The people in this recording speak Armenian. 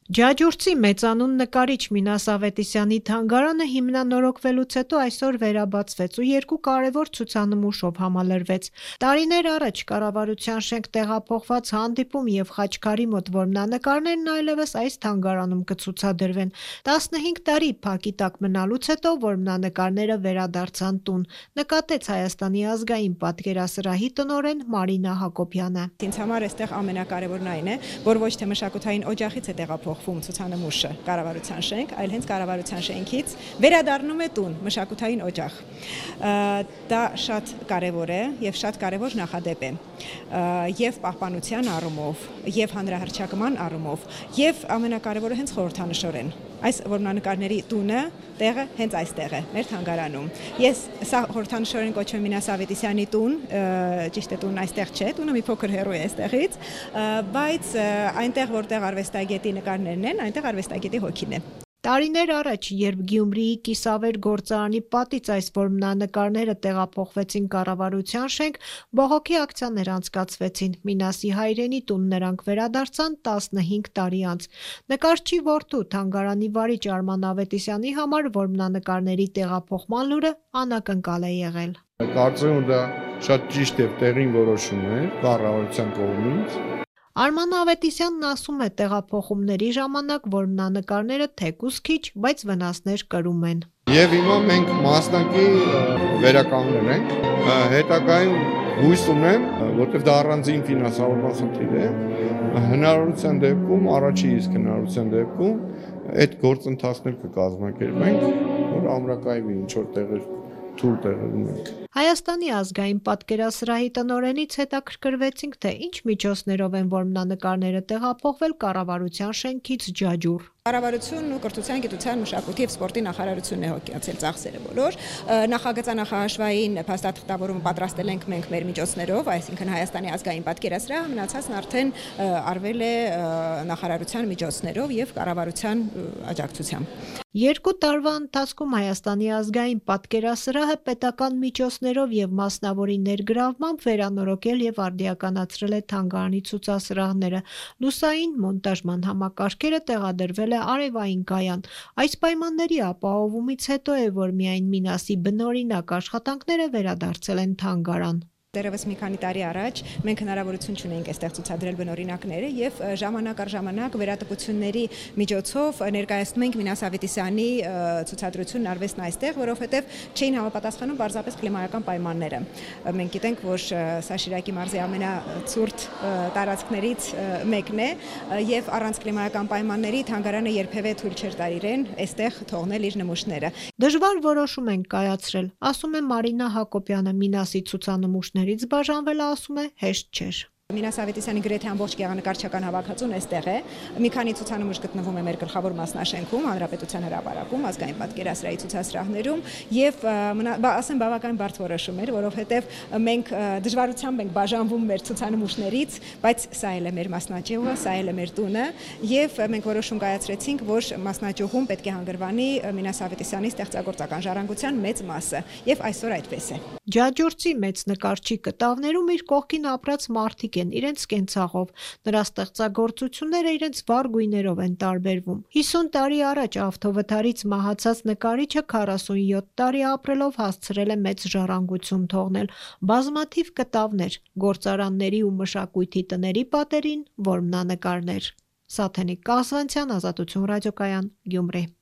Ջաջուրցի մեծանուն նկարիչ Մինաս Ավետիսյանի թանգարանը հիմնանորոգվելուց հետո այսօր վերաբացվեց ու երկու կարևոր ցուցանմուշով համալրվեց։ Տարիներ առաջ կառավարության շենք տեղափոխված հանդիպում եւ Խաչքարի մոտ որմնանկարներն այլևս այս թանգարանում կցուցադրվեն։ 15 տարի փակի տակ մնալուց հետո որմնանկարները վերադարձան տուն, նկատեց Հայաստանի ազգային պատկերասրահի տնօրեն Մարինա Հակոբյանը։ Ինձ համար այստեղ ամենակարևորն այն է, որ ոչ թե մշակութային օջախից է տեղափոխվում ցուցանմուշը կառավարության շենք, այլ հենց կառավարության շենքից վերադառնում է տուն, մշակութային օջախ։ Դա շատ կարևոր է եւ շատ կարևոր նախադեպ է եւ պահպանության առումով, եւ հանրահռչակման առումով, եւ ամենակարևորը հենց խորհրդանշորեն։ Այս որմնանկարների տունը տեղը հենց այստեղ է, մեր թանգարանում։ Ես սա խորհրդանշորեն կոչվում Մինաս Ավետիսյանի տուն, ճիշտ է տունն այստեղ չէ, տունը մի փոքր հեռու է այստեղից, բայց այնտեղ որտեղ արվեստագետի նկարներն են, այնտեղ արվեստագետի հոգին է։ Տարիներ առաջ, երբ Գյումրիի Կիսավեր գործարանի պատից այս որմնանկարները տեղափոխվեցին կառավարության շենք, բողոքի ակցիաներ անցկացվեցին։ Մինասի հայրենի տուն նրանք վերադարձան 15 տարի անց։ Նկարչի որդու թանգարանի վարիչ Արման Ավետիսյանի համար որմնանկարների տեղափոխման լուրը անակնկալ է եղել։ Կարծում եմ դա շատ ճիշտ եւ տեղին որոշում է կառավարության կողմից։ Արման Ավետիսյանն ասում է, տեղափոխումների ժամանակ որմնանկարները թեկուզ քիչ, բայց վնասներ կրում են։ Եվ հիմա մենք մասնակի վերականգնել ենք, հետագայում հույս ունեմ, որտեղ դա առանձին ֆինանսավորման խնդիր է, հնարավորության դեպքում, առաջի իսկ հնարավորության դեպքում այդ գործընթացներ կկազմակերպենք, որ ամրակայվի ինչ որ տեղեր թույլ տեղերում ենք։ Հայաստանի ազգային պատկերասրահի տնօրենից հետաքրքրվեցինք, թե ինչ միջոցներով են որմնանկարները տեղափոխվել կառավարության շենքից Ջաջուր։ Կառավարությունն ու կրթության, գիտության, մշակույթի եւ սպորտի նախարարությունն է հոգացել ծախսերը բոլոր։ Նախագծանախահաշվային փաստաթղթավորումը պատրաստել ենք մենք մեր միջոցներով, այսինքն Հայաստանի ազգային պատկերասրահը, մնացածն արդեն արվել է նախարարության միջոցներով եւ կառավարության աջակցությամբ։ 2 տարվա ընթացքում Հայաստանի ազգային պատկերասրահը պետական միջոցներով եւ մասնավորի ներգրավմամբ վերանորոգել եւ արդիականացրել է թանգարանի ցուցասրահները։ Լուսային մոնտաժման համակարգերը տեղադրվել է արևային կայան։ Այս պայմանների ապահովումից հետո է, որ միայն Մինասի բնօրինակ աշխատանքները վերադարձել են թանգարան։ Դեռևս մի քանի տարի առաջ մենք հնարավորություն ունեինք այստեղ ցուցադրել բնօրինակները եւ ժամանակ առ ժամանակ վերատպությունների միջոցով ներկայացնում ենք Մինաս Ավետիսյանի ցուցադրությունն արվեստն այստեղ, որովհետեւ չէին համապատասխանում պարզապես կլիմայական պայմանները։ Մենք գիտենք, որ սա Շիրակի մարզի ամենացուրտ տարածքներից մեկն է եւ առանց կլիմայական պայմանների թանգարանը երբևէ թույլ չէր տար իրեն այստեղ թողնել իր նմուշները։ Դժվար որոշում ենք կայացրել, ասում է Մարինա Հակոբյանը, Մինասի ցուցանմուշներից բաժանվելը, ասում է, հեշտ չէր։ Մինաս Ավետիսյանի գրեթե ամբողջ գեղանկարչական հավաքածուն այստեղ է։ Մի քանի ցուցանմուշ գտնվում է մեր գլխավոր մասնաշենքում, Հանրապետության հրապարակում, ազգային պատկերասրահի ցուցասրահներում եւ ասեմ բավական բարդ որոշում էր, որովհետեւ մենք դժվարությամբ ենք բաժանվում մեր ցուցանմուշներից, բայց սա էլ է մեր մասնաճյուղը, սա էլ է մեր տունը եւ մենք որոշում կայացրեցինք, որ մասնաճյուղում պետք է հանգրվանի Մինաս Ավետիսյանի ստեղծագործական ժառանգության մեծ մասը եւ այսօր այդպես է։ Ջաջուրցի մեծ նկարչի կտավներում իր կողքին ապրած մարդիկ են իրենց կենցաղով, նրա ստեղծագործությունները իրենց վառ գույներով են տարբերվում։ 50 տարի առաջ ավտովթարից մահացած նկարիչը 47 տարի ապրելով հասցրել է մեծ ժառանգություն թողնել, բազմաթիվ կտավներ, գործարանների ու մշակույթի տների պատերին որմնանկարներ։ Սաթենիկ Կասվանցյան, Ազատություն ռադիոկայան, Գյումրի։